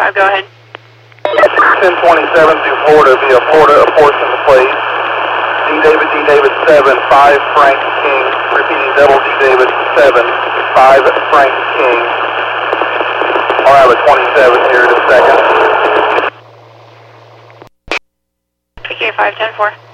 5, go ahead. 1027 through Florida via Florida, apportion the plate. D David 7, 5 Frank King, repeating double D David 7, 5 Frank King. I'll have a 27 here in a second. PK 5, 10-4.